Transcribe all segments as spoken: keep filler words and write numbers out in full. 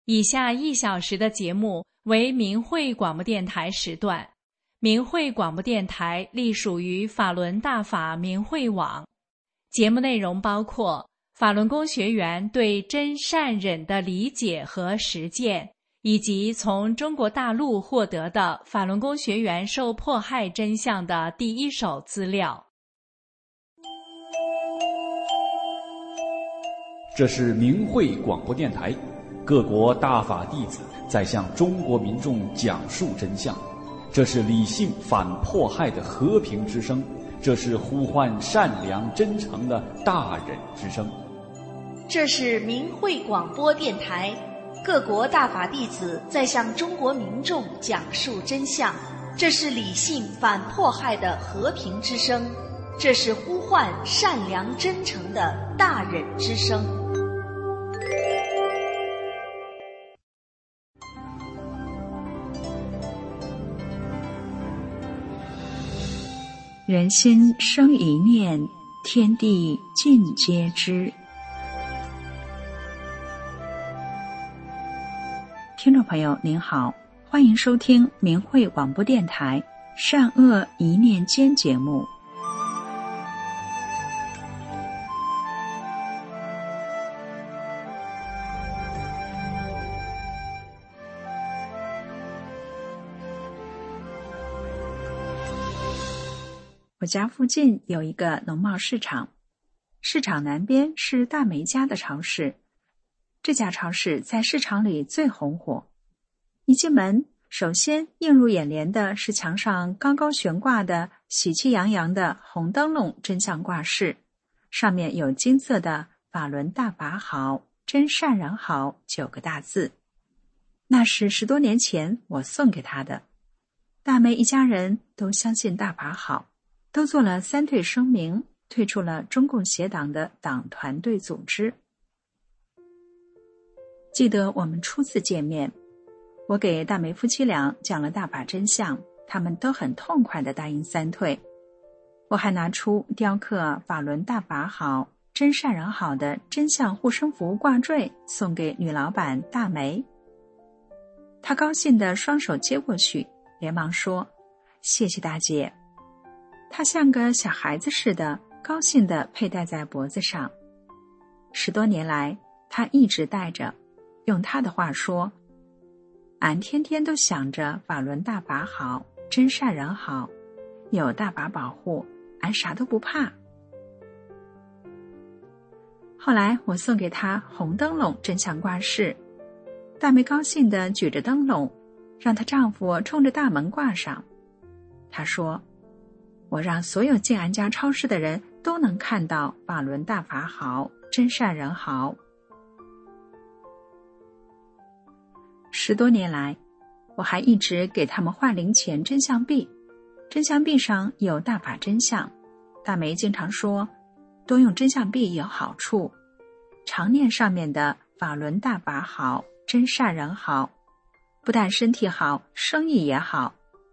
以下一小时的节目为明慧广播电台时段。明慧广播电台隶属于法轮大法明慧网，节目内容包括法轮功学员对真善忍的理解和实践，以及从中国大陆获得的法轮功学员受迫害真相的第一手资料。 这是明慧广播电台，各国大法弟子在向中国民众讲述真相。这是理性反迫害的和平之声，这是呼唤善良真诚的大忍之声。 这是明慧广播电台，各国大法弟子在向中国民众讲述真相，这是理性反迫害的和平之声，这是呼唤善良真诚的大忍之声。 人心生一念，天地尽皆知。听众朋友您好，欢迎收听明慧广播电台善恶一念间节目。我家附近有一个农贸市场，市场南边是大梅家的超市。这家超市在市场里最红火。一进门，首先映入眼帘的是墙上高高悬挂的喜气洋洋的红灯笼真相挂饰，上面有金色的法轮大法好，真善人好九个大字。那是十多年前我送给他的。大梅一家人都相信大法好，都做了三退声明，退出了中共协党的党团队组织。记得我们初次见面，我给大梅夫妻俩讲了大法真相，他们都很痛快地答应三退。我还拿出雕刻法轮大法好，真善人好的真相护身符挂坠送给女老板大梅。她高兴地双手接过去，连忙说：谢谢大姐。她像个小孩子似的高兴地佩戴在脖子上。十多年来她一直戴着，用她的话说，俺天天都想着法轮大法好，真善人好，有大法保护，俺啥都不怕。后来我送给她红灯笼真相挂饰，大梅高兴地举着灯笼，让她丈夫冲着大门挂上。她说，我让所有进俺家超市的人都能看到法轮大法好，真善人好。十多年来，我还一直给他们换零钱真相币，真相币上有大法真相。大梅经常说，多用真相币有好处，常念上面的法轮大法好，真善人好，不但身体好，生意也好。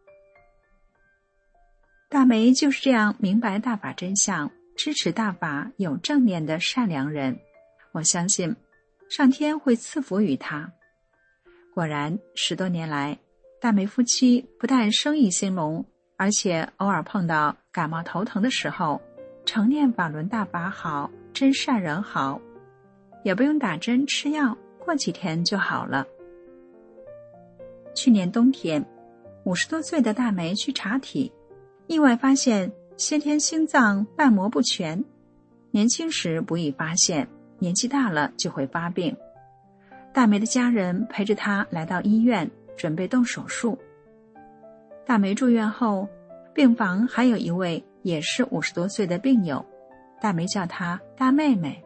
大梅就是这样明白大法真相，支持大法有正念的善良人。我相信上天会赐福于他。果然，十多年来，大梅夫妻不但生意兴隆，而且偶尔碰到感冒头疼的时候，常念法轮大法好，真善人好，也不用打针吃药，过几天就好了。去年冬天，五十多岁的大梅去查体，意外发现先天心脏瓣膜不全，年轻时不易发现，年纪大了就会发病。大梅的家人陪着她来到医院，准备动手术。大梅住院后，病房还有一位也是五十多岁的病友，大梅叫她大妹妹。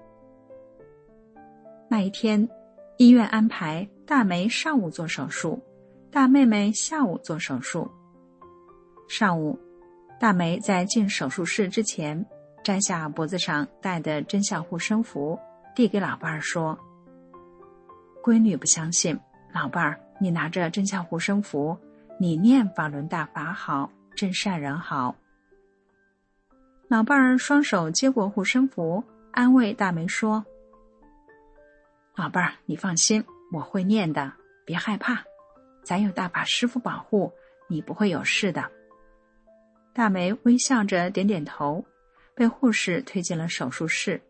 那一天，医院安排大梅上午做手术，大妹妹下午做手术。上午，大梅在进手术室之前，摘下脖子上戴的真相护身符，递给老伴儿说，闺女不相信，老伴儿，你拿着真相护身符，你念法轮大法好，真善人好。老伴儿双手接过护身符，安慰大梅说，老伴儿，你放心， 我会念的，别害怕，咱有大法师父保护，你不会有事的。大梅微笑着点点头，被护士推进了手术室。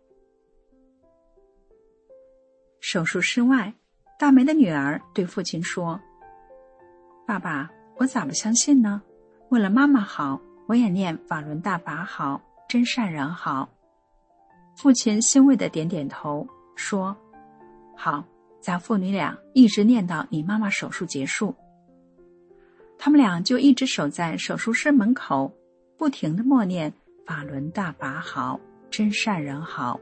手术室外，大梅的女儿对父亲说：爸爸，我咋不相信呢？为了妈妈好，我也念法轮大法好，真善人好。父亲欣慰地点点头，说：好，咱父女俩一直念到你妈妈手术结束。他们俩就一直守在手术室门口，不停地默念法轮大法好，真善人好。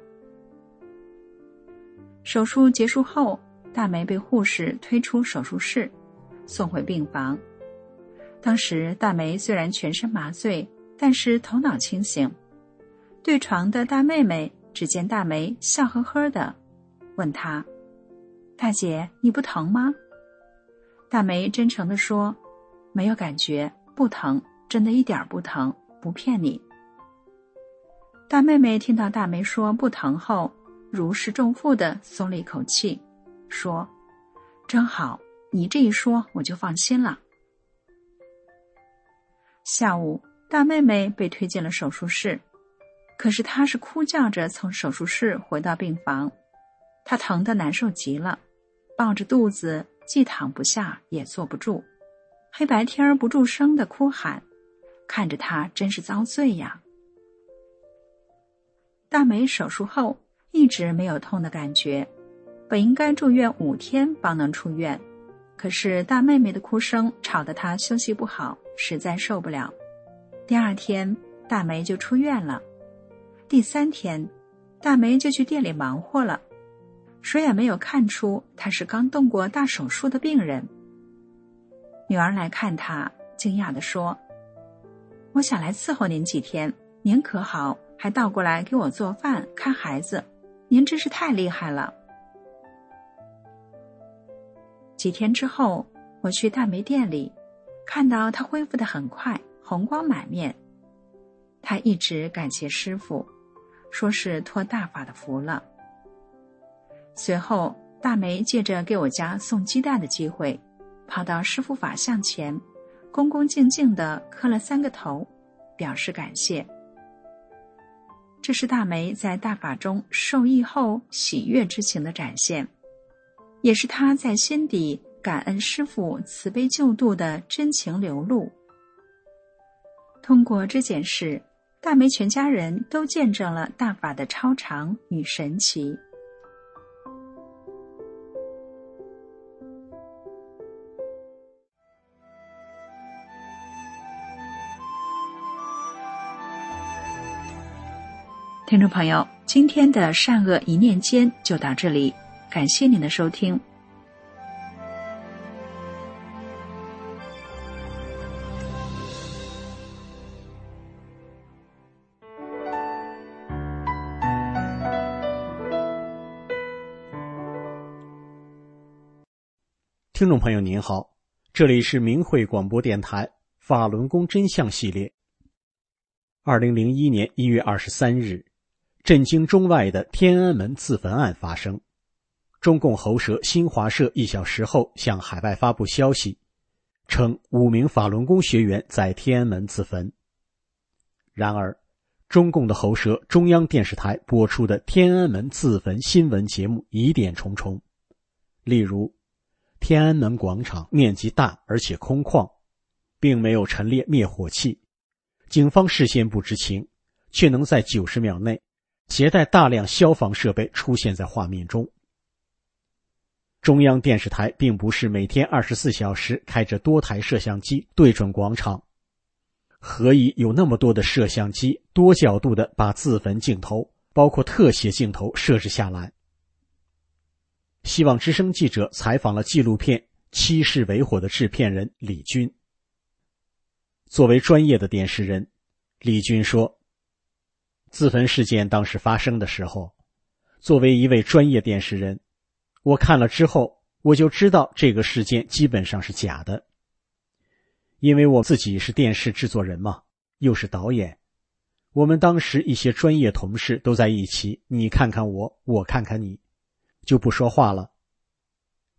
手术结束后，大梅被护士推出手术室，送回病房。当时大梅虽然全身麻醉，但是头脑清醒。对床的大妹妹只见大梅笑呵呵的，问她：大姐，你不疼吗？大梅真诚地说：没有感觉，不疼，真的一点不疼，不骗你。大妹妹听到大梅说不疼后，如释重负地松了一口气，说：真好，你这一说我就放心了。下午，大妹妹被推进了手术室，可是她是哭叫着从手术室回到病房，她疼得难受极了，抱着肚子既躺不下也坐不住，黑白天不住声地哭喊，看着她真是遭罪呀。大梅手术后一直没有痛的感觉，本应该住院五天方能出院，可是大妹妹的哭声吵得她休息不好，实在受不了。第二天，大梅就出院了。第三天，大梅就去店里忙活了，谁也没有看出她是刚动过大手术的病人。女儿来看她，惊讶地说：我想来伺候您几天，您可好，还倒过来给我做饭看孩子，您真是太厉害了。几天之后，我去大梅店里，看到她恢复得很快，红光满面。她一直感谢师父，说是托大法的福了。随后，大梅借着给我家送鸡蛋的机会，跑到师父法像前，恭恭敬敬地磕了三个头，表示感谢。这是大梅在大法中受益后喜悦之情的展现，也是她在心底感恩师父慈悲救度的真情流露。通过这件事，大梅全家人都见证了大法的超常与神奇。听众朋友，今天的善恶一念间就到这里，感谢您的收听。 听众朋友您好，这里是明慧广播电台法轮功真相系列。二零零一年一月二十三日，震惊中外的天安门自焚案发生。中共喉舌新华社一小时后向海外发布消息，称五名法轮功学员在天安门自焚。然而，中共的喉舌中央电视台播出的天安门自焚新闻节目疑点重重，例如天安门广场面积大而且空旷，并没有陈列灭火器，警方事先不知情，却能在九十秒内携带大量消防设备出现在画面中。中央电视台并不是每天二十四小时开着多台摄像机对准广场，何以有那么多的摄像机多角度地把自焚镜头包括特写镜头设置下来？希望之声记者采访了纪录片《七世为火》的制片人李军。作为专业的电视人，李军说，自焚事件当时发生的时候，作为一位专业电视人，我看了之后，我就知道这个事件基本上是假的。因为我自己是电视制作人嘛，又是导演，我们当时一些专业同事都在一起，你看看我，我看看你，就不说话了。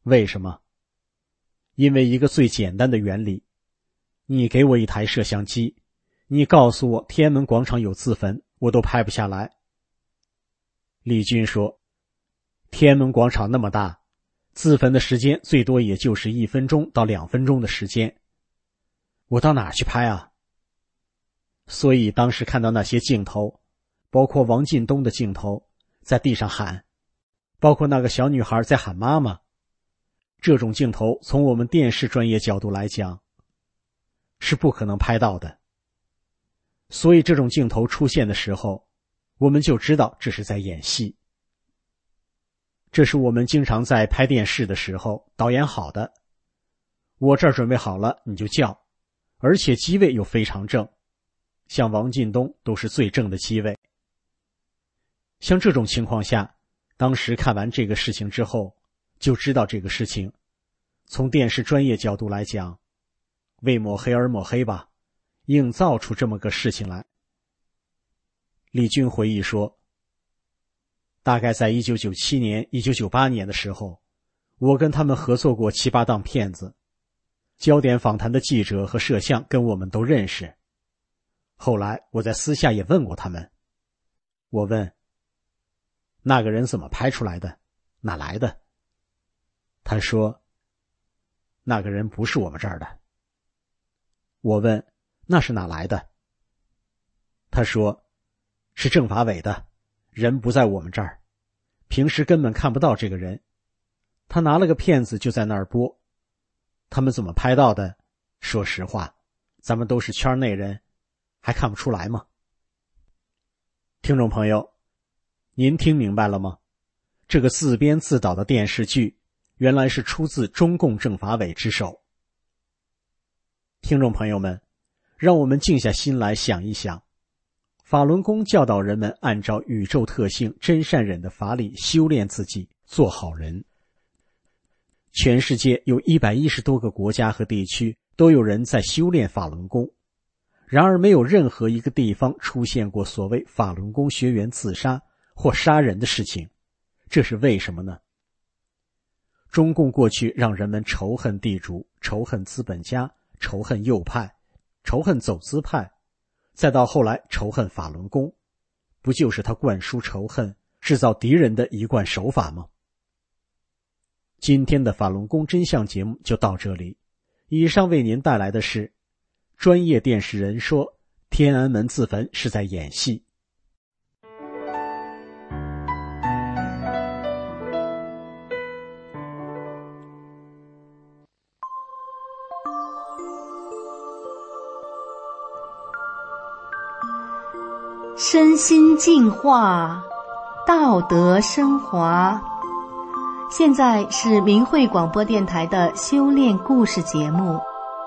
为什么？因为一个最简单的原理，你给我一台摄像机，你告诉我天安门广场有自焚，我都拍不下来。李军说，天安门广场那么大，自焚的时间最多也就是一分钟到两分钟的时间，我到哪儿去拍啊？所以当时看到那些镜头，包括王进东的镜头，在地上喊，包括那个小女孩在喊妈妈，这种镜头从我们电视专业角度来讲是不可能拍到的。所以这种镜头出现的时候，我们就知道这是在演戏。这是我们经常在拍电视的时候导演好的，我这儿准备好了你就叫，而且机位又非常正，像王进东都是最正的机位。像这种情况下，当时看完这个事情之后，就知道这个事情从电视专业角度来讲，为抹黑而抹黑吧，硬造出这么个事情来。李军回忆说，大概在一九九七年、一九九八年的时候，我跟他们合作过七八档片子，焦点访谈的记者和摄像跟我们都认识。后来我在私下也问过他们，我问那个人怎么拍出来的，哪来的？他说那个人不是我们这儿的。我问那是哪来的？他说是政法委的，人不在我们这儿，平时根本看不到这个人，他拿了个片子就在那儿播。他们怎么拍到的？说实话，咱们都是圈内人，还看不出来吗？听众朋友，您听明白了吗？这个自编自导的电视剧原来是出自中共政法委之手。听众朋友们，让我们静下心来想一想，法轮功教导人们按照宇宙特性真善忍的法理修炼自己，做好人。全世界有一百一十多个国家和地区都有人在修炼法轮功，然而没有任何一个地方出现过所谓法轮功学员自杀或杀人的事情，这是为什么呢？中共过去让人们仇恨地主，仇恨资本家，仇恨右派，仇恨走资派，再到后来仇恨法轮功，不就是他灌输仇恨、制造敌人的一贯手法吗？今天的法轮功真相节目就到这里，以上为您带来的是专业电视人说天安门自焚是在演戏。 身心净化，道德升华。现在是明慧广播电台的修炼故事节目。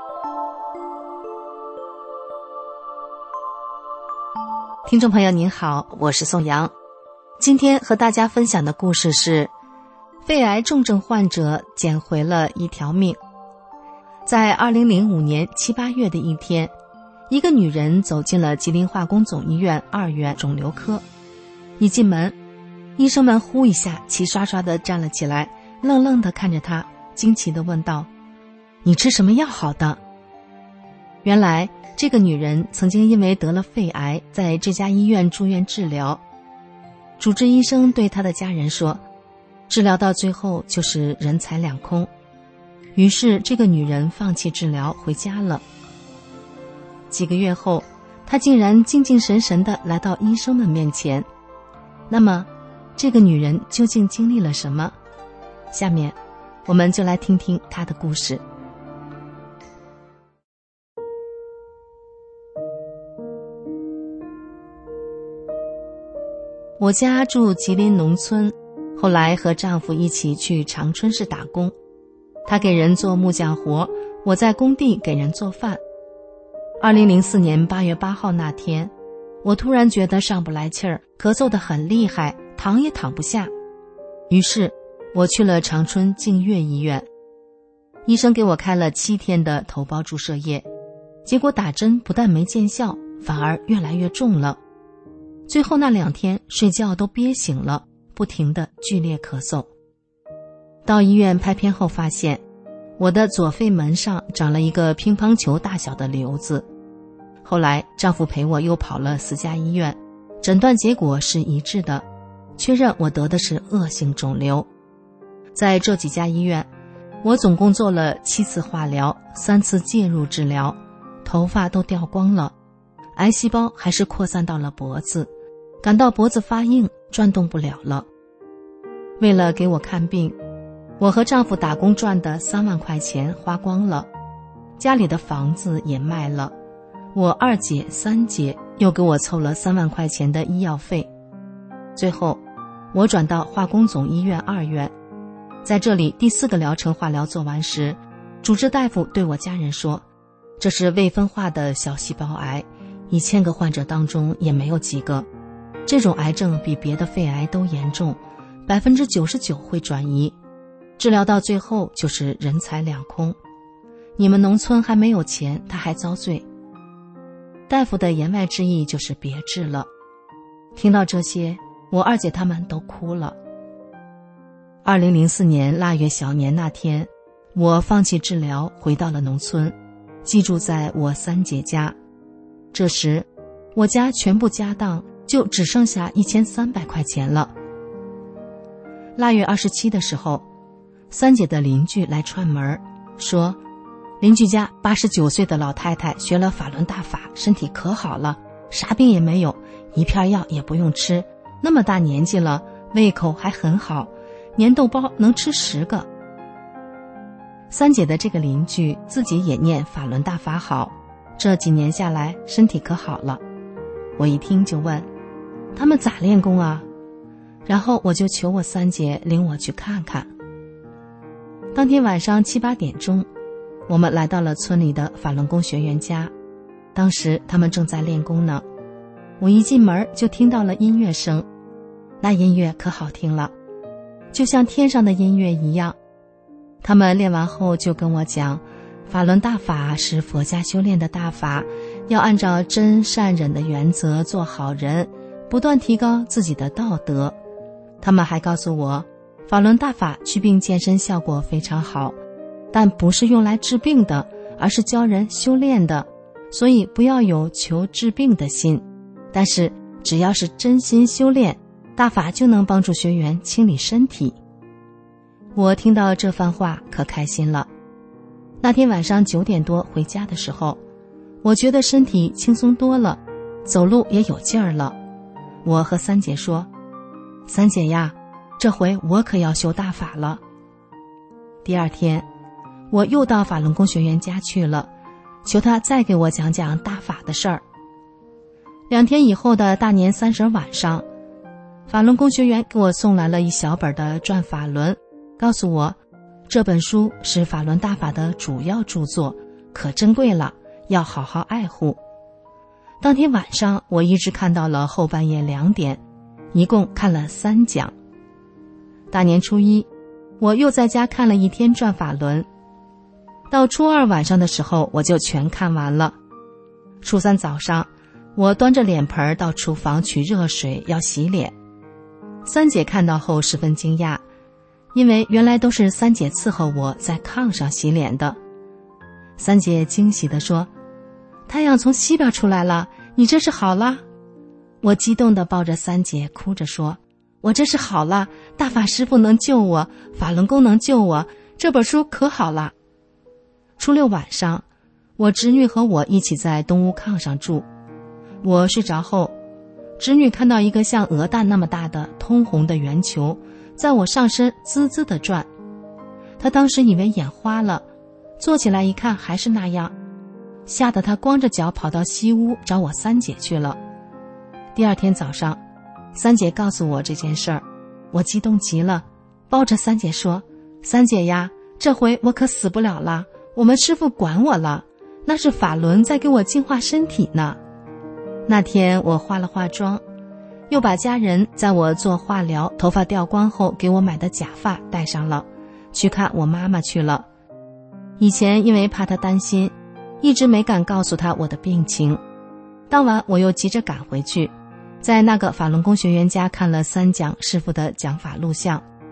听众朋友您好，我是宋阳。今天和大家分享的故事是肺癌重症患者捡回了一条命。在二零零五年七八月的一天，一个女人走进了吉林化工总医院二院肿瘤科。一进门，医生们呼一下齐刷刷地站了起来，愣愣地看着她，惊奇地问道：你吃什么药好的？原来这个女人曾经因为得了肺癌，在这家医院住院治疗。主治医生对她的家人说，治疗到最后就是人财两空。于是这个女人放弃治疗回家了。几个月后，她竟然精精神神地来到医生们面前。那么这个女人究竟经历了什么？下面我们就来听听她的故事。我家住吉林农村，后来和丈夫一起去长春市打工。他给人做木匠活，我在工地给人做饭。二零零四年八月八号那天，我突然觉得上不来气儿，咳嗽得很厉害，躺也躺不下。于是我去了长春净月医院，医生给我开了七天的头孢注射液，结果打针不但没见效，反而越来越重了。最后那两天睡觉都憋醒了，不停地剧烈咳嗽。 到医院拍片后发现，我的左肺门上长了一个乒乓球大小的瘤子。后来丈夫陪我又跑了四家医院，诊断结果是一致的，确认我得的是恶性肿瘤。在这几家医院，我总共做了七次化疗，三次介入治疗，头发都掉光了，癌细胞还是扩散到了脖子，感到脖子发硬，转动不了了。为了给我看病，我和丈夫打工赚的三万块钱花光了，家里的房子也卖了，我二姐、三姐又给我凑了三万块钱的医药费。最后，我转到化工总医院二院，在这里第四个疗程化疗做完时，主治大夫对我家人说，这是未分化的小细胞癌，一千个患者当中也没有几个。这种癌症比别的肺癌都严重，百分之九十九会转移，治疗到最后就是人财两空。你们农村还没有钱，他还遭罪。大夫的言外之意就是别治了。听到这些，我二姐他们都哭了。二零零四年腊月小年那天，我放弃治疗，回到了农村，寄住在我三姐家。这时，我家全部家当就只剩下一千三百块钱了。腊月二十七的时候，三姐的邻居来串门，说邻居家八十九岁的老太太学了法轮大法，身体可好了，啥病也没有，一片药也不用吃，那么大年纪了，胃口还很好，粘豆包能吃十个。三姐的这个邻居自己也念法轮大法好，这几年下来身体可好了。我一听就问，他们咋练功啊？然后我就求我三姐领我去看看。当天晚上七八点钟，我们来到了村里的法轮功学员家，当时他们正在练功呢。我一进门就听到了音乐声，那音乐可好听了，就像天上的音乐一样。他们练完后就跟我讲，法轮大法是佛家修炼的大法，要按照真善忍的原则做好人，不断提高自己的道德。他们还告诉我，法轮大法祛病健身效果非常好，但不是用来治病的，而是教人修炼的，所以不要有求治病的心，但是只要是真心修炼，大法就能帮助学员清理身体。我听到这番话可开心了。那天晚上九点多回家的时候，我觉得身体轻松多了，走路也有劲儿了。我和三姐说，三姐呀，这回我可要修大法了。第二天，我又到法轮功学员家去了，求他再给我讲讲大法的事儿。两天以后的大年三十晚上，法轮功学员给我送来了一小本的《转法轮》，告诉我这本书是法轮大法的主要著作，可珍贵了，要好好爱护。当天晚上我一直看到了后半夜两点，一共看了三讲。大年初一，我又在家看了一天《转法轮》，到初二晚上的时候我就全看完了。初三早上，我端着脸盆到厨房取热水要洗脸。三姐看到后十分惊讶，因为原来都是三姐伺候我在炕上洗脸的。三姐惊喜地说，太阳从西边出来了，你这是好了？我激动地抱着三姐哭着说，我这是好了，大法师父能救我，法轮功能救我，这本书可好了。初六晚上，我侄女和我一起在东屋炕上住。我睡着后，侄女看到一个像鹅蛋那么大的通红的圆球在我上身滋滋地转，她当时以为眼花了，坐起来一看还是那样，吓得她光着脚跑到西屋找我三姐去了。第二天早上，三姐告诉我这件事儿，我激动极了，抱着三姐说，三姐呀，这回我可死不了了，我们师父管我了，那是法轮在给我净化身体呢。那天我化了化妆，又把家人在我做化疗头发掉光后给我买的假发戴上了，去看我妈妈去了。以前因为怕她担心，一直没敢告诉她我的病情。当晚我又急着赶回去，在那个法轮功学员家看了三讲师父的讲法录像。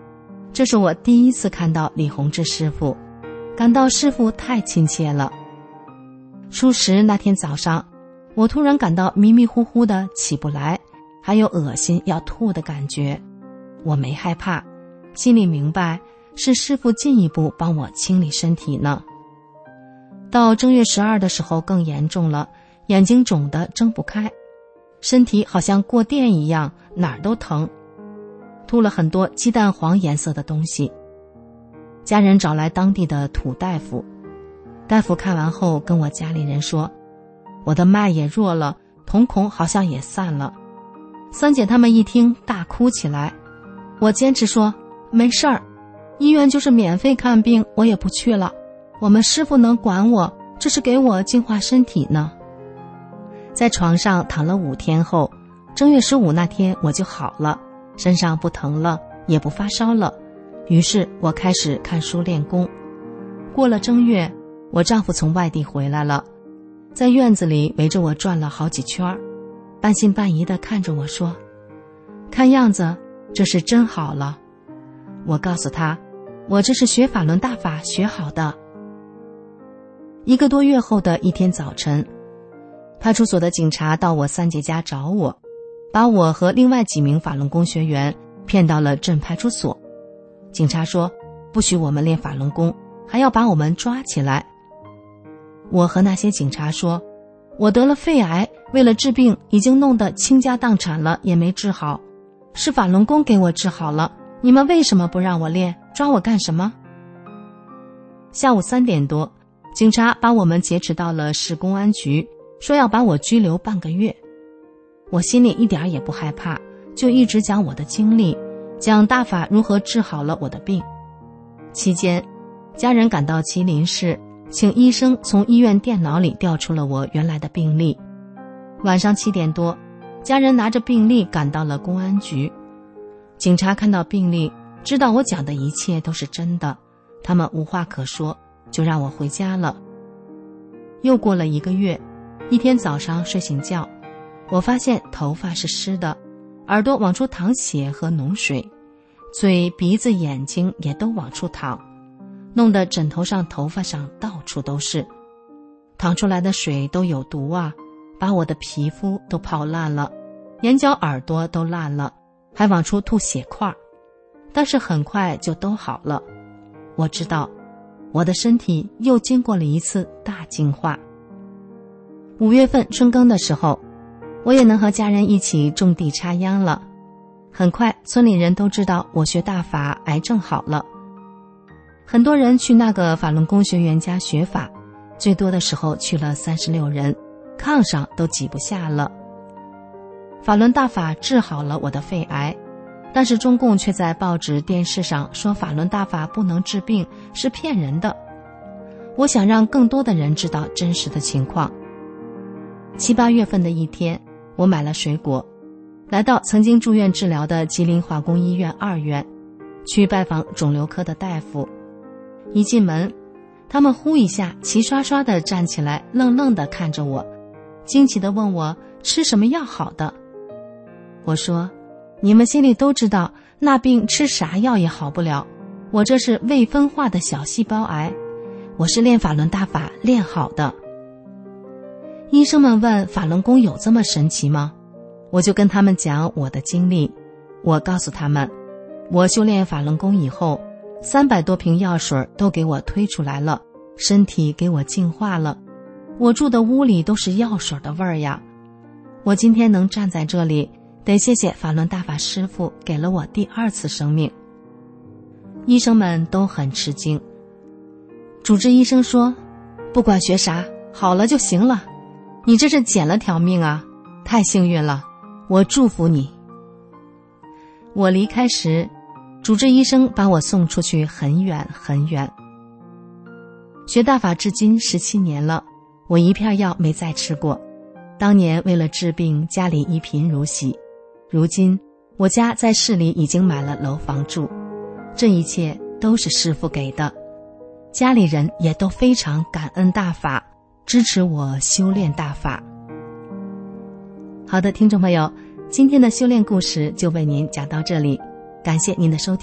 这是我第一次看到李洪志师傅，感到师傅太亲切了。初十那天早上，我突然感到迷迷糊糊的起不来，还有恶心要吐的感觉。我没害怕，心里明白是师傅进一步帮我清理身体呢。到正月十二的时候更严重了，眼睛肿得睁不开，身体好像过电一样，哪儿都疼，吐了很多鸡蛋黄颜色的东西。家人找来当地的土大夫，大夫看完后跟我家里人说，我的脉也弱了，瞳孔好像也散了。三姐他们一听大哭起来，我坚持说没事儿，医院就是免费看病，我也不去了，我们师傅能管我，这是给我净化身体呢。在床上躺了五天后，正月十五那天我就好了，身上不疼了，也不发烧了。于是我开始看书练功。过了正月，我丈夫从外地回来了，在院子里围着我转了好几圈，半信半疑地看着我说，看样子这是真好了。我告诉他，我这是学法轮大法学好的。一个多月后的一天早晨，派出所的警察到我三姐家找我，把我和另外几名法轮功学员骗到了镇派出所。警察说不许我们练法轮功，还要把我们抓起来。我和那些警察说，我得了肺癌，为了治病已经弄得倾家荡产了，也没治好，是法轮功给我治好了，你们为什么不让我练，抓我干什么？下午三点多，警察把我们劫持到了市公安局，说要把我拘留半个月。我心里一点也不害怕，就一直讲我的经历，讲大法如何治好了我的病。期间，家人赶到麒麟市，请医生从医院电脑里调出了我原来的病历。晚上七点多，家人拿着病历赶到了公安局。警察看到病历，知道我讲的一切都是真的，他们无话可说，就让我回家了。又过了一个月，一天早上睡醒觉，我发现头发是湿的，耳朵往出淌血和脓水，嘴、鼻子、眼睛也都往出淌，弄得枕头上、头发上到处都是。淌出来的水都有毒啊，把我的皮肤都泡烂了，眼角、耳朵都烂了，还往出吐血块，但是很快就都好了。我知道我的身体又经过了一次大净化。五月份春耕的时候，我也能和家人一起种地插秧了。很快村里人都知道我学大法，癌症好了。很多人去那个法轮功学员家学法，最多的时候去了三十六人，炕上都挤不下了。法轮大法治好了我的肺癌，但是中共却在报纸、电视上说法轮大法不能治病，是骗人的。我想让更多的人知道真实的情况。七八月份的一天，我买了水果，来到曾经住院治疗的吉林化工医院二院，去拜访肿瘤科的大夫。一进门，他们呼一下齐刷刷地站起来，愣愣地看着我，惊奇地问我吃什么药好的。我说，你们心里都知道，那病吃啥药也好不了，我这是未分化的小细胞癌，我是练法轮大法练好的。医生们问，法轮功有这么神奇吗？我就跟他们讲我的经历。我告诉他们，我修炼法轮功以后，三百多瓶药水都给我推出来了，身体给我净化了，我住的屋里都是药水的味儿呀。我今天能站在这里，得谢谢法轮大法师父给了我第二次生命。医生们都很吃惊。主治医生说，不管学啥，好了就行了，你这是捡了条命啊，太幸运了，我祝福你。我离开时，主治医生把我送出去很远很远。学大法至今十七年了，我一片药没再吃过。当年为了治病，家里一贫如洗，如今我家在市里已经买了楼房住，这一切都是师父给的，家里人也都非常感恩大法，支持我修炼大法。好的，听众朋友，今天的修炼故事就为您讲到这里，感谢您的收听，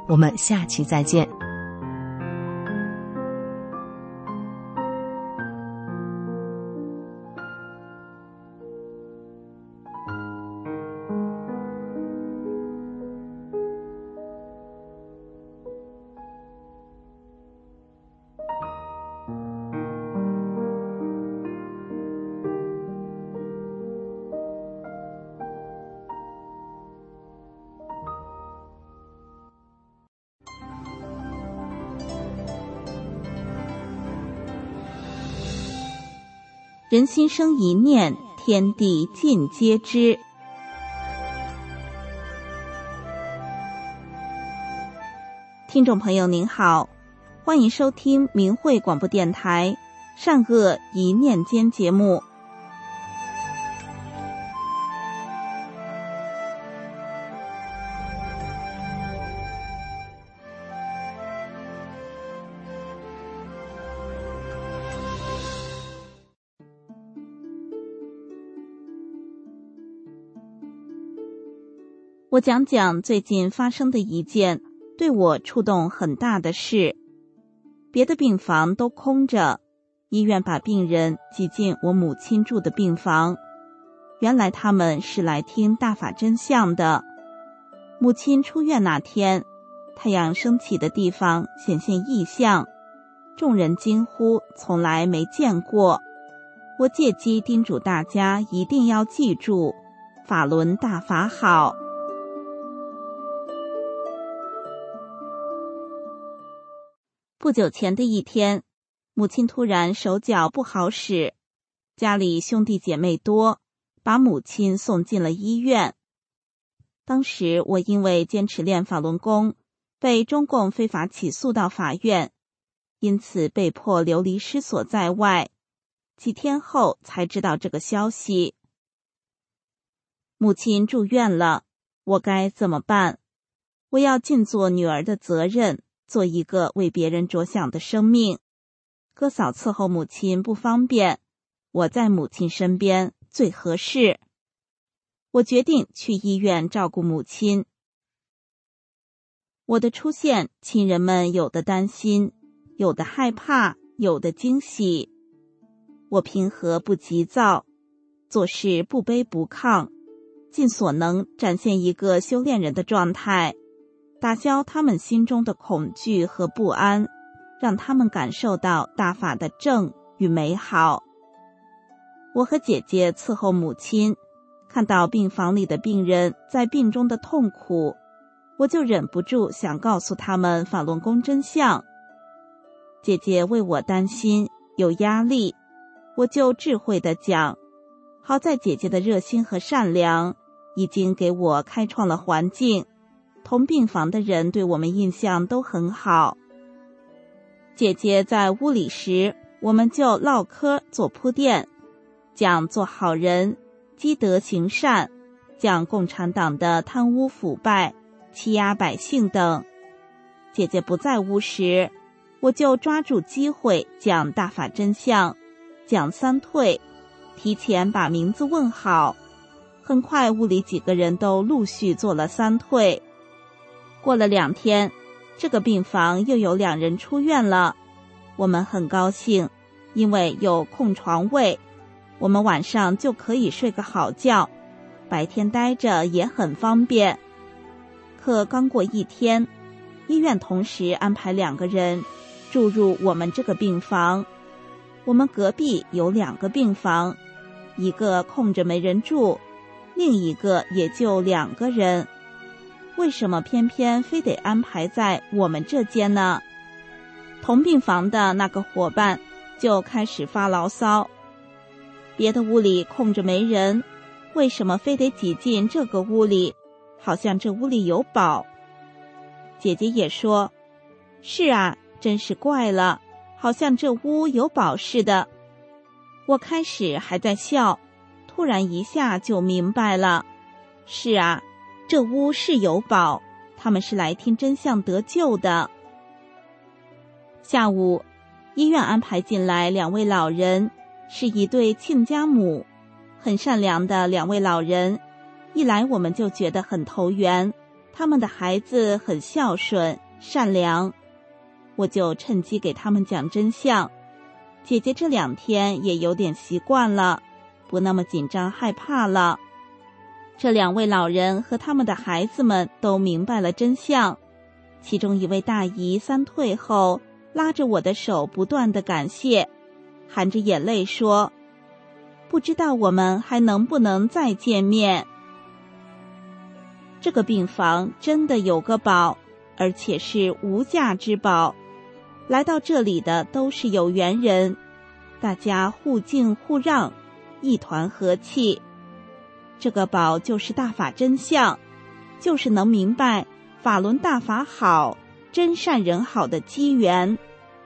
我们下期再见。 人心生一念，天地尽皆知。听众朋友您好，欢迎收听明慧广播电台善恶一念间节目。我讲讲最近发生的一件对我触动很大的事。别的病房都空着，医院把病人挤进我母亲住的病房。原来他们是来听大法真相的。母亲出院那天，太阳升起的地方显现异象，众人惊呼从来没见过。我借机叮嘱大家一定要记住，法轮大法好。不久前的一天，母亲突然手脚不好使，家里兄弟姐妹多，把母亲送进了医院。当时我因为坚持练法轮功，被中共非法起诉到法院，因此被迫流离失所在外。几天后才知道这个消息。母亲住院了，我该怎么办？我要尽做女儿的责任，做一个为别人着想的生命。哥嫂伺候母亲不方便，我在母亲身边最合适。我决定去医院照顾母亲。我的出现，亲人们有的担心，有的害怕，有的惊喜。我平和不急躁，做事不卑不亢，尽所能展现一个修炼人的状态，打消他们心中的恐惧和不安，让他们感受到大法的正与美好。我和姐姐伺候母亲，看到病房里的病人在病中的痛苦，我就忍不住想告诉他们法轮功真相。姐姐为我担心，有压力，我就智慧地讲，好在姐姐的热心和善良已经给我开创了环境，同病房的人对我们印象都很好。姐姐在屋里时，我们就唠嗑做铺垫，讲做好人，积德行善，讲共产党的贪污腐败，欺压百姓等。姐姐不在屋时，我就抓住机会讲大法真相，讲三退，提前把名字问好。很快屋里几个人都陆续做了三退。过了两天，这个病房又有两人出院了。我们很高兴，因为有空床位，我们晚上就可以睡个好觉，白天待着也很方便。可刚过一天，医院同时安排两个人住入我们这个病房。我们隔壁有两个病房，一个空着没人住，另一个也就两个人。为什么偏偏非得安排在我们这间呢？同病房的那个伙伴就开始发牢骚，别的屋里空着没人，为什么非得挤进这个屋里？好像这屋里有宝。姐姐也说，是啊，真是怪了，好像这屋有宝似的。我开始还在笑，突然一下就明白了，是啊，这屋是有宝，他们是来听真相得救的。下午，医院安排进来两位老人，是一对亲家母，很善良的两位老人，一来我们就觉得很投缘， 他们的孩子很孝顺善良，我就趁机给他们讲真相。姐姐这两天也有点习惯了，不那么紧张害怕了。这两位老人和他们的孩子们都明白了真相，其中一位大姨三退后，拉着我的手不断地感谢，含着眼泪说，不知道我们还能不能再见面。这个病房真的有个宝，而且是无价之宝。来到这里的都是有缘人，大家互敬互让，一团和气。这个宝就是大法真相，就是能明白法轮大法好，真善人好的机缘。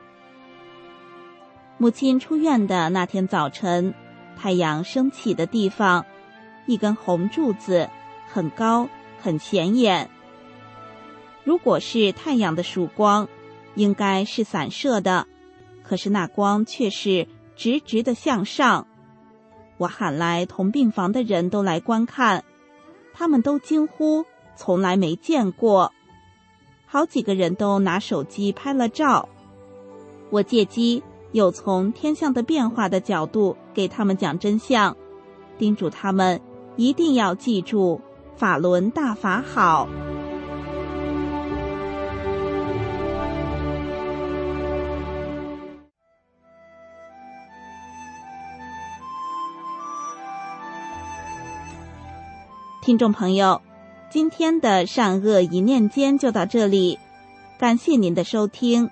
母亲出院的那天早晨，太阳升起的地方，一根红柱子，很高很显眼。如果是太阳的曙光，应该是散射的，可是那光却是直直的向上。我喊来同病房的人都来观看，他们都惊呼从来没见过，好几个人都拿手机拍了照。我借机又从天象的变化的角度给他们讲真相，叮嘱他们一定要记住法轮大法好。听众朋友，今天的善恶一念间就到这里，感谢您的收听。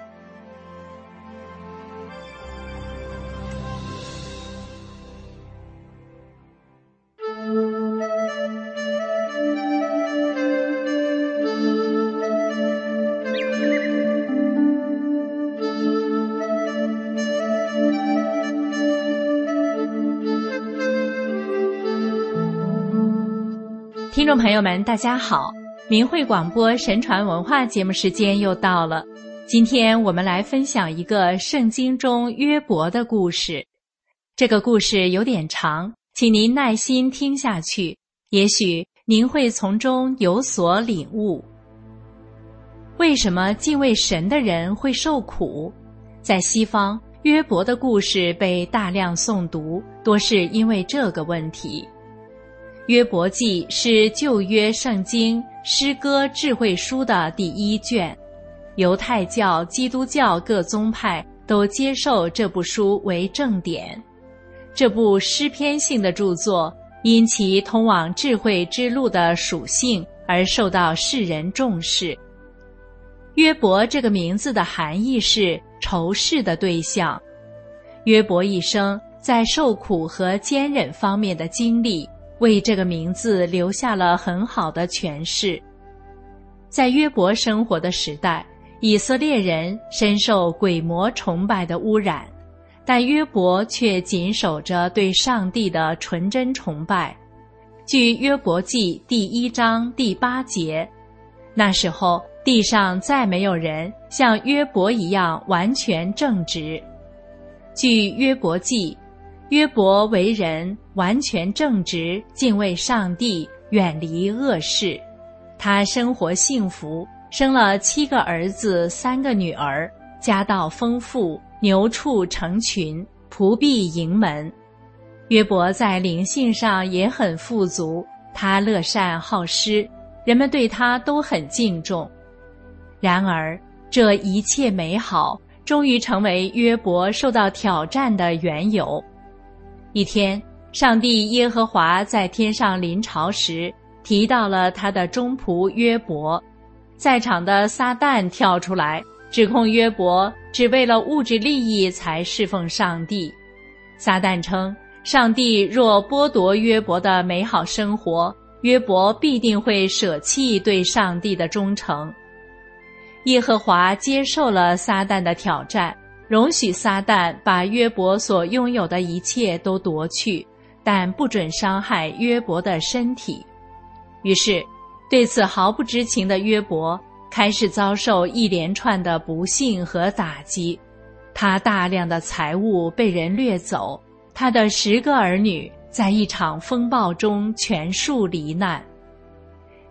听众朋友们大家好，明慧广播神传文化节目时间又到了。今天我们来分享一个圣经中约伯的故事。这个故事有点长，请您耐心听下去，也许您会从中有所领悟。为什么敬畏神的人会受苦？在西方，约伯的故事被大量诵读，多是因为这个问题。约伯记是旧约圣经诗歌智慧书的第一卷，犹太教、基督教各宗派都接受这部书为正典。这部诗篇性的著作因其通往智慧之路的属性而受到世人重视。约伯这个名字的含义是仇视的对象。约伯一生在受苦和坚忍方面的经历，为这个名字留下了很好的诠释。在约伯生活的时代，以色列人深受鬼魔崇拜的污染，但约伯却谨守着对上帝的纯真崇拜。据约伯记第一章第八节，那时候地上再没有人像约伯一样完全正直。据约伯记，约伯为人完全正直，敬畏上帝，远离恶事。他生活幸福，生了七个儿子三个女儿，家道丰富，牛畜成群，仆婢盈门。约伯在灵性上也很富足，他乐善好施，人们对他都很敬重。然而这一切美好终于成为约伯受到挑战的缘由。一天，上帝耶和华在天上临朝时，提到了他的忠仆约伯。在场的撒旦跳出来，指控约伯只为了物质利益才侍奉上帝。撒旦称，上帝若剥夺约伯的美好生活，约伯必定会舍弃对上帝的忠诚。耶和华接受了撒旦的挑战，容许撒旦把约伯所拥有的一切都夺去，但不准伤害约伯的身体。于是，对此毫不知情的约伯开始遭受一连串的不幸和打击。他大量的财物被人掠走，他的十个儿女在一场风暴中全数罹难。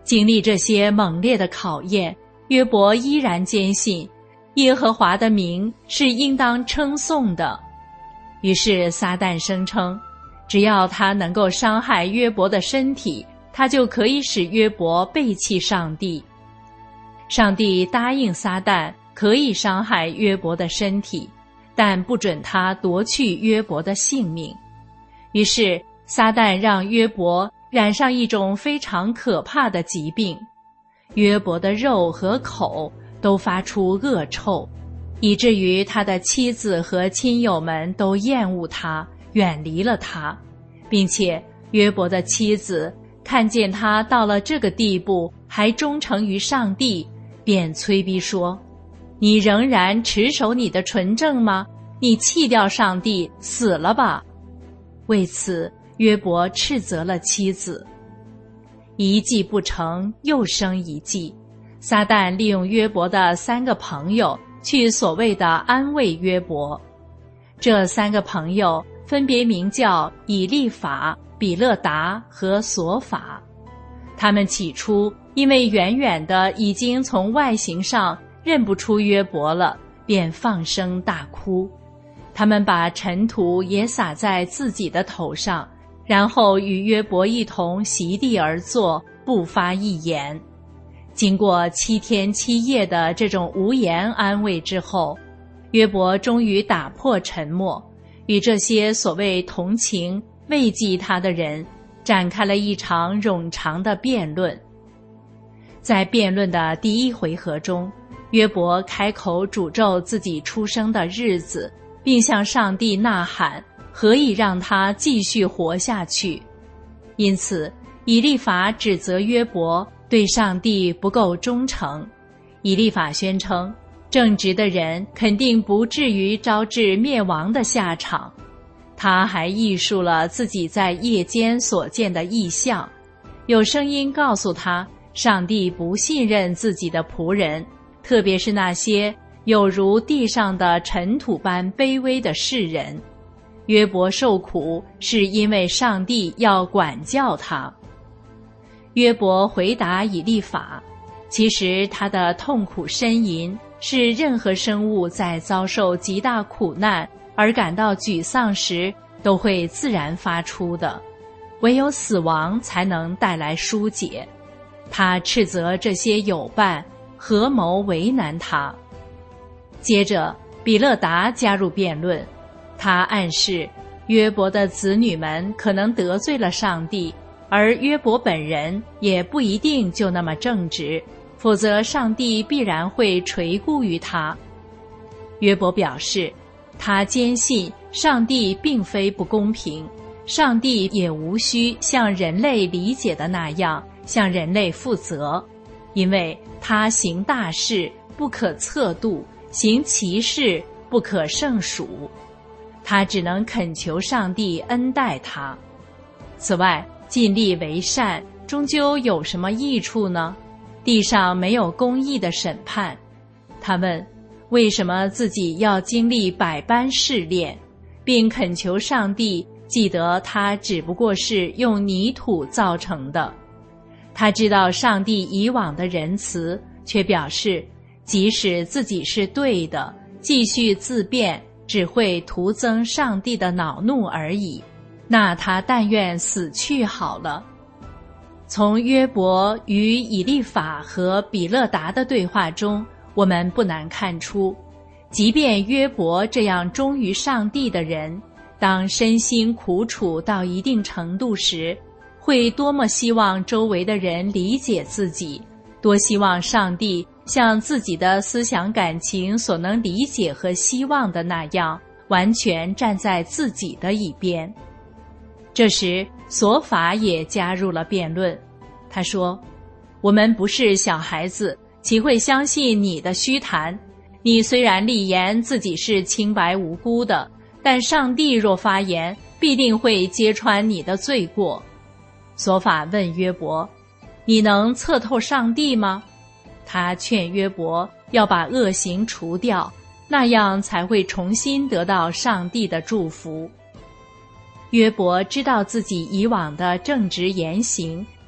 经历这些猛烈的考验，约伯依然坚信耶和华的名是应当称颂的。于是撒旦声称，只要他能够伤害约伯的身体，他就可以使约伯背弃上帝。上帝答应撒旦可以伤害约伯的身体，但不准他夺去约伯的性命。于是撒旦让约伯染上一种非常可怕的疾病，约伯的肉和口都发出恶臭，以至于他的妻子和亲友们都厌恶他，远离了他，并且约伯的妻子看见他到了这个地步，还忠诚于上帝，便催逼说：你仍然持守你的纯正吗？你弃掉上帝，死了吧！为此约伯斥责了妻子。一计不成，又生一计。撒旦利用约伯的三个朋友去所谓的安慰约伯。这三个朋友分别名叫以利法、比勒达和索法。他们起初因为远远的已经从外形上认不出约伯了，便放声大哭。他们把尘土也撒在自己的头上，然后与约伯一同席地而坐，不发一言。经过七天七夜的这种无言安慰之后，约伯终于打破沉默，与这些所谓同情慰藉他的人展开了一场冗长的辩论。在辩论的第一回合中，约伯开口诅咒自己出生的日子，并向上帝呐喊，何以让他继续活下去。因此以利法指责约伯对上帝不够忠诚。以利法宣称，正直的人肯定不至于招致灭亡的下场。他还忆述了自己在夜间所见的异象，有声音告诉他，上帝不信任自己的仆人，特别是那些有如地上的尘土般卑微的世人。约伯受苦是因为上帝要管教他。约伯回答以利法，其实他的痛苦呻吟是任何生物在遭受极大苦难而感到沮丧时都会自然发出的，唯有死亡才能带来疏解。他斥责这些友伴合谋为难他。接着比勒达加入辩论，他暗示约伯的子女们可能得罪了上帝，而约伯本人也不一定就那么正直，否则上帝必然会垂顾于他。约伯表示，他坚信上帝并非不公平，上帝也无需像人类理解的那样向人类负责，因为他行大事不可测度，行奇事不可胜数，他只能恳求上帝恩待他。此外，尽力为善终究有什么益处呢？地上没有公义的审判。他问，为什么自己要经历百般试炼，并恳求上帝记得他只不过是用泥土造成的。他知道上帝以往的仁慈，却表示即使自己是对的，继续自辩只会徒增上帝的恼怒而已，那他但愿死去好了。从约伯与以利法和比勒达的对话中，我们不难看出，即便约伯这样忠于上帝的人，当身心苦楚到一定程度时，会多么希望周围的人理解自己，多希望上帝像自己的思想感情所能理解和希望的那样，完全站在自己的一边。这时索法也加入了辩论，他说，我们不是小孩子，岂会相信你的虚谈？你虽然立言自己是清白无辜的，但上帝若发言，必定会揭穿你的罪过。索法问约伯，你能测透上帝吗？他劝约伯要把恶行除掉，那样才会重新得到上帝的祝福。约伯知道自己以往的正直言行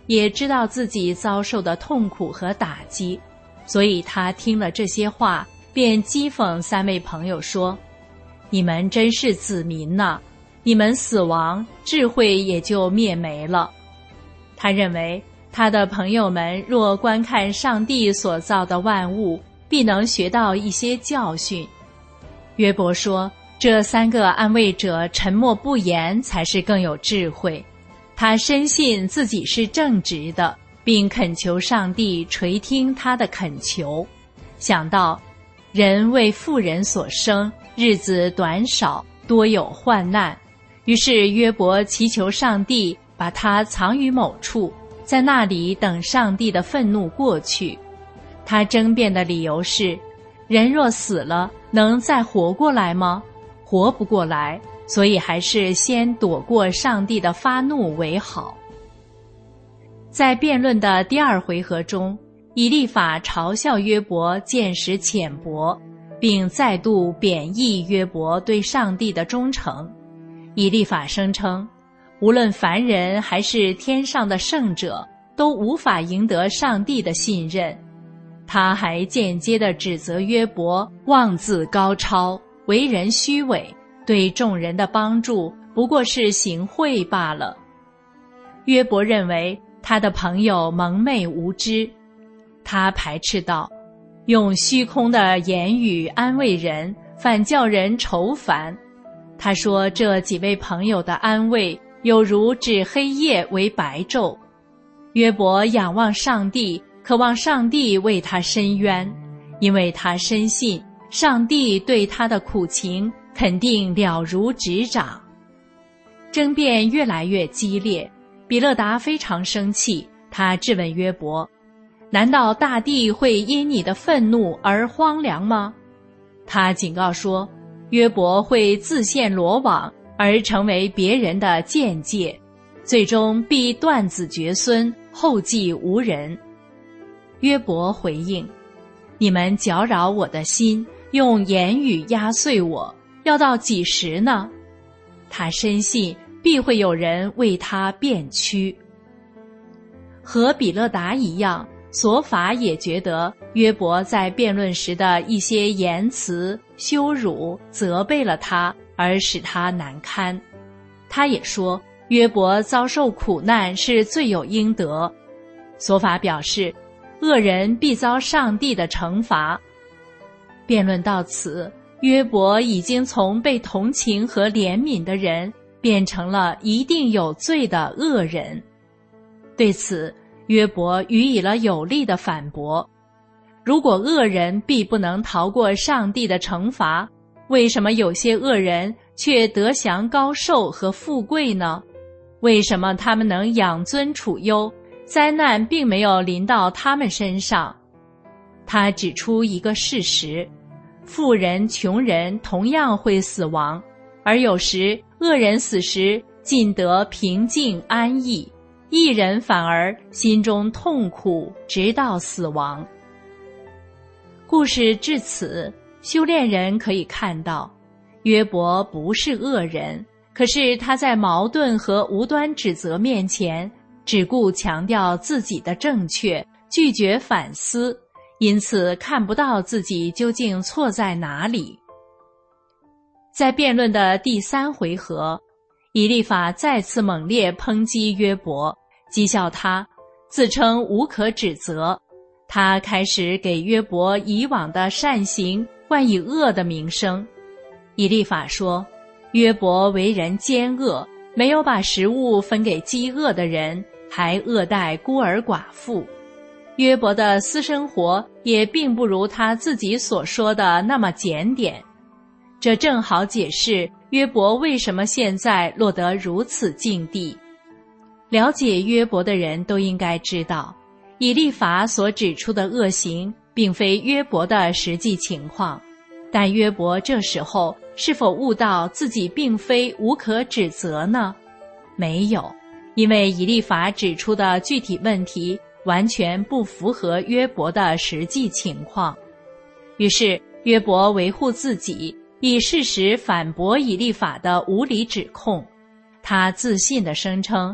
也知道自己遭受的痛苦和打击，所以他听了这些话，便讥讽三位朋友说：“你们真是子民呐！你们死亡，智慧也就灭没了。”他认为他的朋友们若观看上帝所造的万物，必能学到一些教训。约伯说，这三个安慰者沉默不言才是更有智慧。他深信自己是正直的，并恳求上帝垂听他的恳求。想到人为富人所生，日子短少，多有患难，于是约伯祈求上帝把他藏于某处，在那里等上帝的愤怒过去。他争辩的理由是，人若死了，能再活过来吗？活不过来，所以还是先躲过上帝的发怒为好。在辩论的第二回合中，以利法嘲笑约伯见识浅薄，并再度贬义约伯对上帝的忠诚。以利法声称，无论凡人还是天上的圣者，都无法赢得上帝的信任。他还间接地指责约伯妄自高超，为人虚伪，对众人的帮助不过是行贿罢了。约伯认为他的朋友蒙昧无知，他排斥道，用虚空的言语安慰人，反叫人愁烦。他说这几位朋友的安慰有如指黑夜为白昼。约伯仰望上帝，渴望上帝为他伸冤，因为他深信上帝对他的苦情肯定了如指掌。争辩越来越激烈，比勒达非常生气，他质问约伯，难道大地会因你的愤怒而荒凉吗？他警告说，约伯会自陷罗网，而成为别人的鉴戒，最终必断子绝孙，后继无人。约伯回应，你们搅扰我的心，用言语压碎我，要到几时呢？他深信必会有人为他辩屈。和比勒达一样，索法也觉得约伯在辩论时的一些言辞羞辱责备了他，而使他难堪。他也说约伯遭受苦难是罪有应得。索法表示，恶人必遭上帝的惩罚。辩论到此，约伯已经从被同情和怜悯的人变成了一定有罪的恶人。对此，约伯予以了有力的反驳。如果恶人必不能逃过上帝的惩罚，为什么有些恶人却得享高寿和富贵呢？为什么他们能养尊处优，灾难并没有临到他们身上？他指出一个事实，富人穷人同样会死亡，而有时恶人死时尽得平静安逸，义人反而心中痛苦，直到死亡。故事至此，修炼人可以看到，约伯不是恶人，可是他在矛盾和无端指责面前，只顾强调自己的正确，拒绝反思，因此看不到自己究竟错在哪里。在辩论的第三回合，以利法再次猛烈抨击约伯，讥笑他，自称无可指责。他开始给约伯以往的善行冠以恶的名声。以利法说，约伯为人奸恶，没有把食物分给饥饿的人，还恶待孤儿寡妇。约伯的私生活也并不如他自己所说的那么检点，这正好解释约伯为什么现在落得如此境地。了解约伯的人都应该知道，以利法所指出的恶行并非约伯的实际情况，但约伯这时候是否悟到自己并非无可指责呢？没有，因为以利法指出的具体问题完全不符合约伯的实际情况。于是约伯维护自己，以事实反驳以利法的无理指控。他自信地声称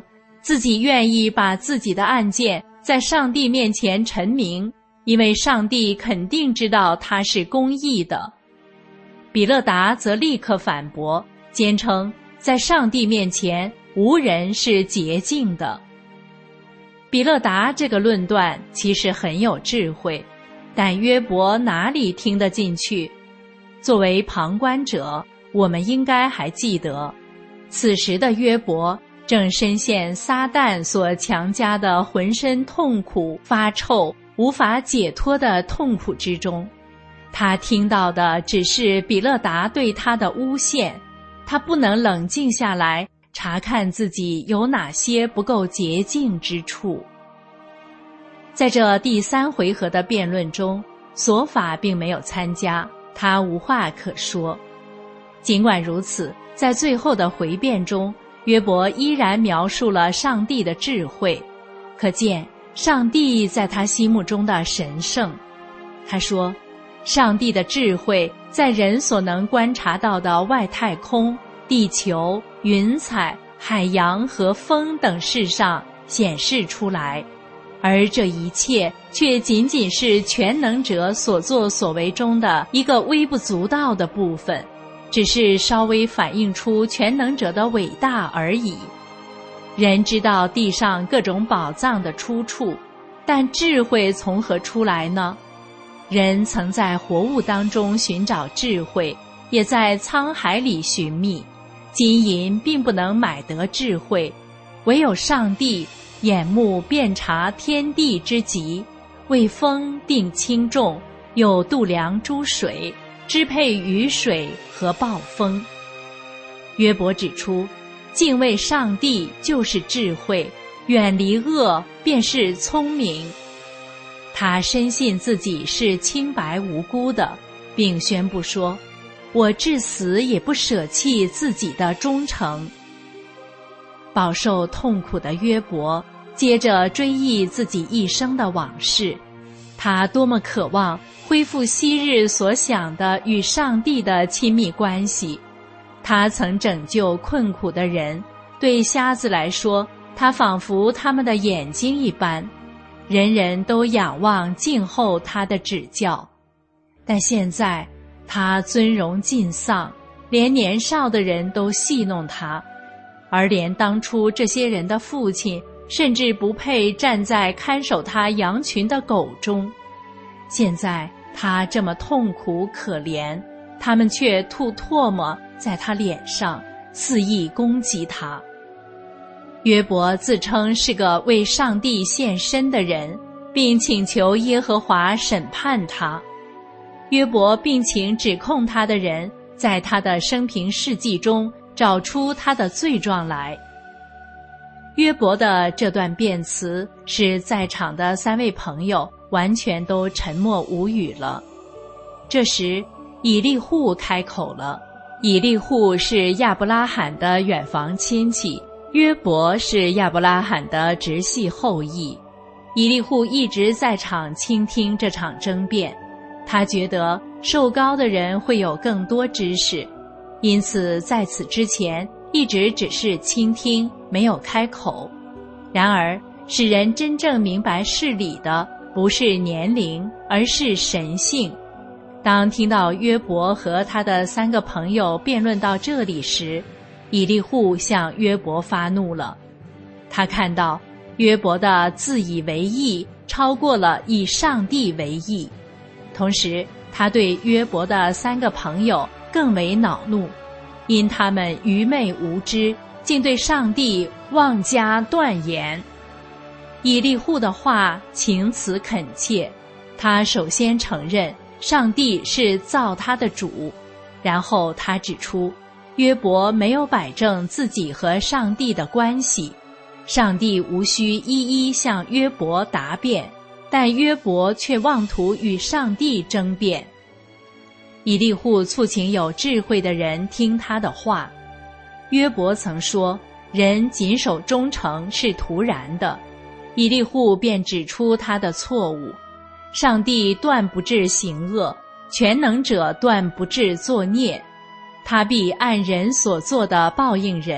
自己愿意把自己的案件在上帝面前陈明，因为上帝肯定知道他是公义的。比勒达则立刻反驳，坚称在上帝面前无人是洁净的。比勒达这个论断其实很有智慧，但约伯哪里听得进去？作为旁观者，我们应该还记得，此时的约伯正深陷撒旦所强加的浑身痛苦、发臭、无法解脱的痛苦之中。他听到的只是比勒达对他的诬陷，他不能冷静下来查看自己有哪些不够洁净之处。在这第三回合的辩论中，索法并没有参加，他无话可说。尽管如此，在最后的回辩中，约伯依然描述了上帝的智慧，可见上帝在他心目中的神圣。他说，上帝的智慧在人所能观察到的外太空、地球、云彩、海洋和风等事上显示出来，而这一切却仅仅是全能者所作所为中的一个微不足道的部分，只是稍微反映出全能者的伟大而已。人知道地上各种宝藏的出处，但智慧从何出来呢？人曾在活物当中寻找智慧，也在沧海里寻觅，金银并不能买得智慧，唯有上帝眼目遍察天地之极，为风定轻重，又度量诸水，支配雨水和暴风。约伯指出，敬畏上帝就是智慧，远离恶便是聪明。他深信自己是清白无辜的，并宣布说，我至死也不舍弃自己的忠诚。饱受痛苦的约伯接着追忆自己一生的往事，他多么渴望恢复昔日所想的与上帝的亲密关系。他曾拯救困苦的人，对瞎子来说，他仿佛他们的眼睛一般，人人都仰望静候他的指教。但现在他尊荣尽丧，连年少的人都戏弄他，而连当初这些人的父亲甚至不配站在看守他羊群的狗中。现在他这么痛苦可怜，他们却吐唾沫在他脸上，肆意攻击他。约伯自称是个为上帝献身的人，并请求耶和华审判他。约伯并请指控他的人在他的生平事迹中找出他的罪状来。约伯的这段辩词使在场的三位朋友完全都沉默无语了。这时以利户开口了。以利户是亚伯拉罕的远房亲戚，约伯是亚伯拉罕的直系后裔。以利户一直在场倾听这场争辩，他觉得受膏的人会有更多知识，因此在此之前一直只是倾听，没有开口。然而使人真正明白事理的不是年龄，而是神性。当听到约伯和他的三个朋友辩论到这里时，以利户向约伯发怒了。他看到约伯的自以为义超过了以上帝为义，同时他对约伯的三个朋友更为恼怒，因他们愚昧无知，竟对上帝妄加断言。以利户的话情辞恳切，他首先承认上帝是造他的主，然后他指出约伯没有摆正自己和上帝的关系，上帝无需一一向约伯答辩，但约伯却妄图与上帝争辩。以利户促请有智慧的人听他的话。约伯曾说，人谨守忠诚是徒然的。以利户便指出他的错误。上帝断不致行恶，全能者断不致作孽，他必按人所做的报应人，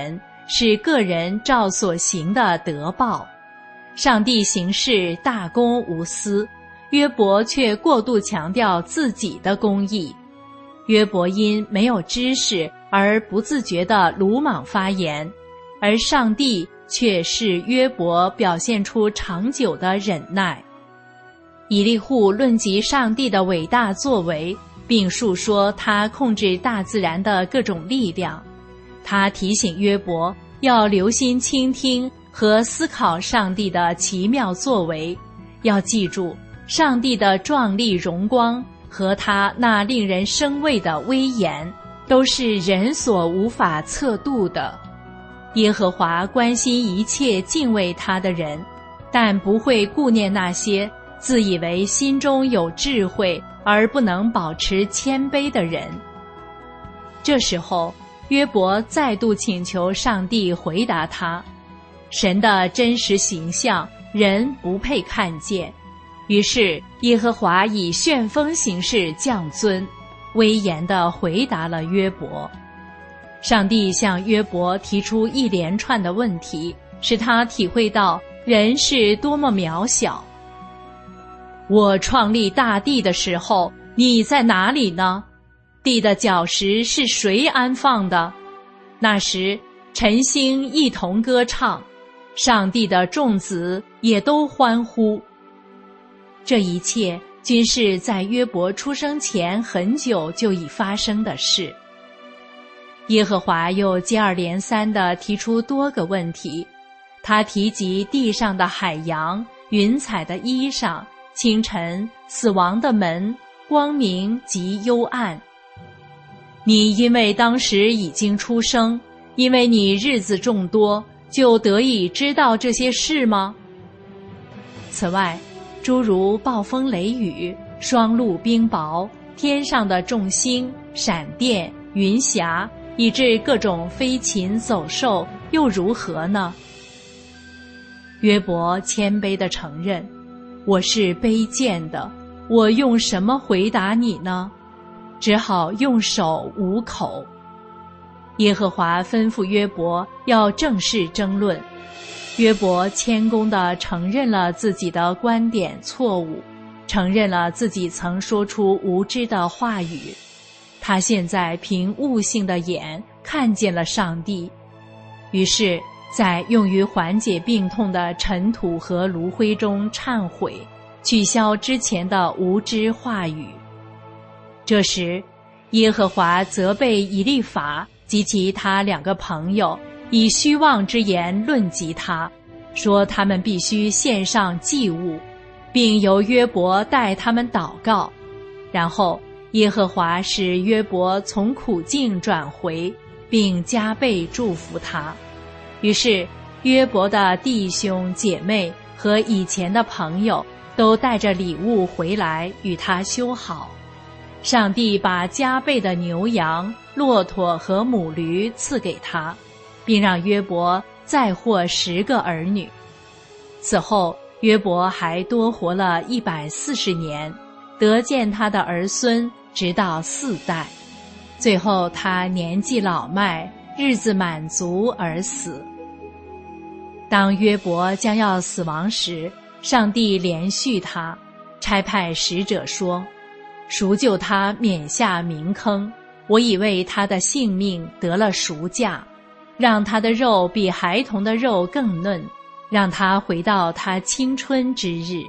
是个人照所行的得报。上帝行事大公无私，约伯却过度强调自己的公义。约伯因没有知识而不自觉地鲁莽发言，而上帝却是约伯表现出长久的忍耐。以利户论及上帝的伟大作为，并述说他控制大自然的各种力量。他提醒约伯要留心倾听和思考上帝的奇妙作为，要记住上帝的壮丽荣光和他那令人生畏的威严，都是人所无法测度的。耶和华关心一切敬畏他的人，但不会顾念那些自以为心中有智慧而不能保持谦卑的人。这时候，约伯再度请求上帝回答他，神的真实形象人不配看见。于是耶和华以旋风形式降尊，威严地回答了约伯。上帝向约伯提出一连串的问题，使他体会到人是多么渺小。我创立大地的时候，你在哪里呢？地的角石是谁安放的？那时晨星一同歌唱，上帝的众子也都欢呼。这一切均是在约伯出生前很久就已发生的事。耶和华又接二连三地提出多个问题，他提及地上的海洋、云彩的衣裳、清晨、死亡的门、光明及幽暗。你因为当时已经出生，因为你日子众多，就得以知道这些事吗？此外，诸如暴风雷雨、霜露冰雹、天上的众星、闪电、云霞，以致各种飞禽走兽，又如何呢？约伯谦卑地承认，我是卑贱的，我用什么回答你呢？只好用手捂口。耶和华吩咐约伯要正式争论，约伯谦恭地承认了自己的观点错误，承认了自己曾说出无知的话语。他现在凭悟性的眼看见了上帝，于是在用于缓解病痛的尘土和炉灰中忏悔，取消之前的无知话语。这时，耶和华责备以利法及其他两个朋友，以虚妄之言论及他，说他们必须献上祭物，并由约伯代他们祷告。然后耶和华使约伯从苦境转回，并加倍祝福他。于是约伯的弟兄姐妹和以前的朋友都带着礼物回来与他修好。上帝把加倍的牛羊、骆驼和母驴赐给他，并让约伯再获十个儿女。此后约伯还多活了一百四十年，得见他的儿孙直到四代。最后他年纪老迈，日子满足而死。当约伯将要死亡时，上帝怜恤他，差派使者说，赎救他免下冥坑，我已为他的性命得了赎价，让他的肉比孩童的肉更嫩，让他回到他青春之日。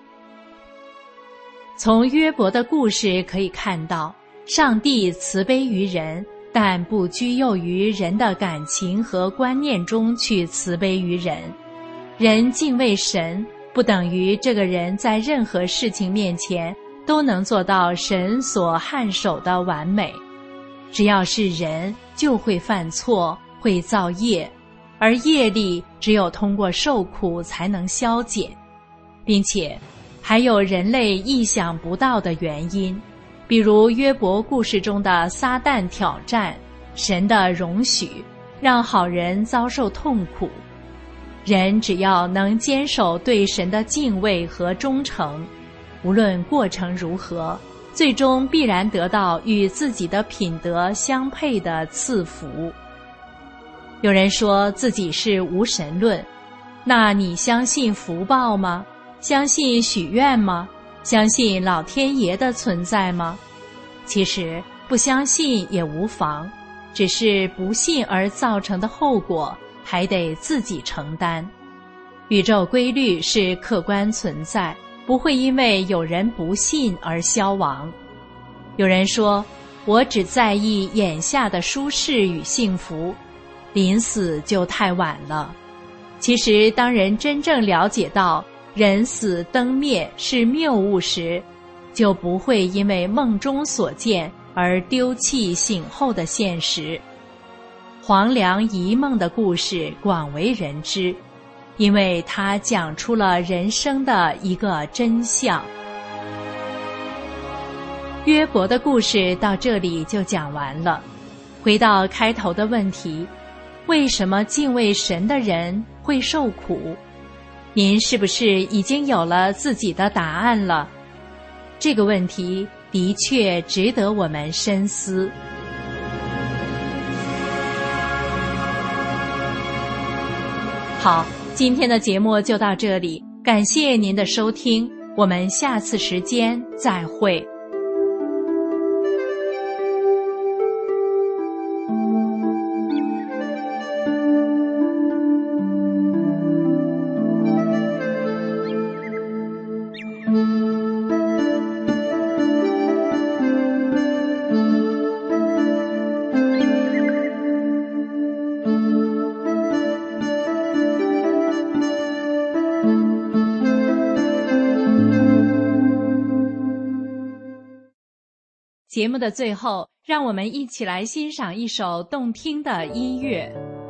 从约伯的故事可以看到，上帝慈悲于人，但不拘囿于人的感情和观念中去慈悲于人。人敬畏神，不等于这个人在任何事情面前都能做到神所撼手的完美。只要是人，就会犯错，会造业，而业力只有通过受苦才能消减，并且还有人类意想不到的原因，比如约伯故事中的撒旦挑战，神的容许，让好人遭受痛苦。人只要能坚守对神的敬畏和忠诚，无论过程如何，最终必然得到与自己的品德相配的赐福。 有人说自己是无神论，那你相信福报吗？相信许愿吗？相信老天爷的存在吗？其实不相信也无妨，只是不信而造成的后果还得自己承担。宇宙规律是客观存在，不会因为有人不信而消亡。有人说，我只在意眼下的舒适与幸福，临死就太晚了。其实当人真正了解到人死灯灭是谬误时，就不会因为梦中所见而丢弃醒后的现实。黄粱一梦的故事广为人知，因为它讲出了人生的一个真相。约伯的故事到这里就讲完了。回到开头的问题，为什么敬畏神的人会受苦？您是不是已经有了自己的答案了？这个问题的确值得我们深思。好，今天的节目就到这里，感谢您的收听，我们下次时间再会。节目的最后，让我们一起来欣赏一首动听的音乐。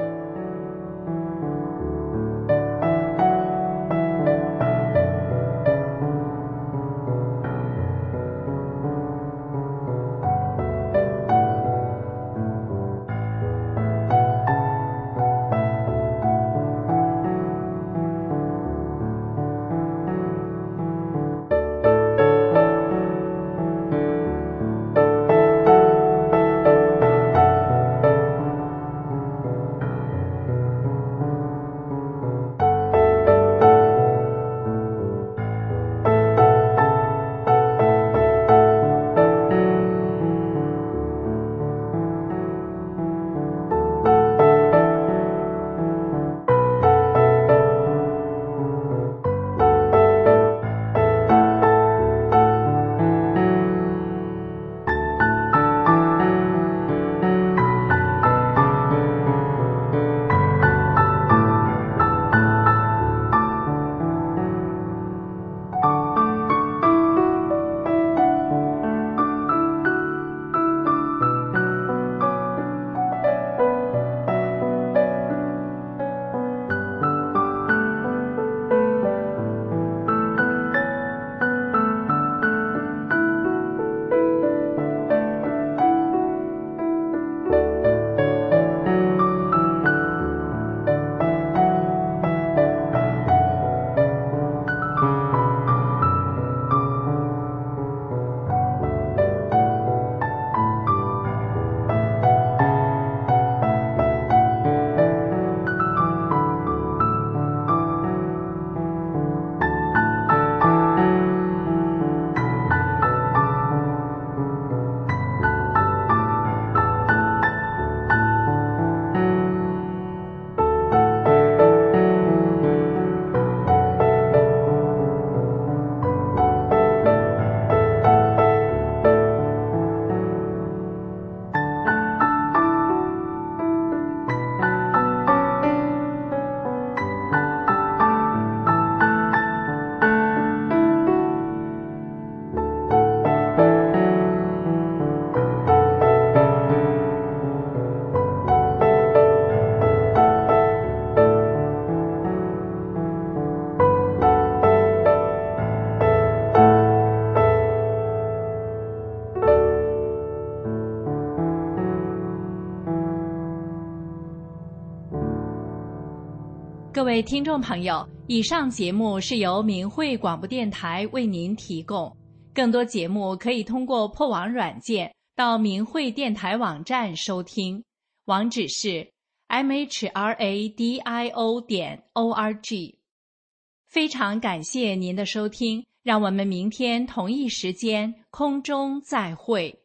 各位听众朋友，以上节目是由明慧广播电台为您提供。更多节目可以通过破网软件到明慧电台网站收听，网址是 m h r a d i o 点 o r g。非常感谢您的收听，让我们明天同一时间空中再会。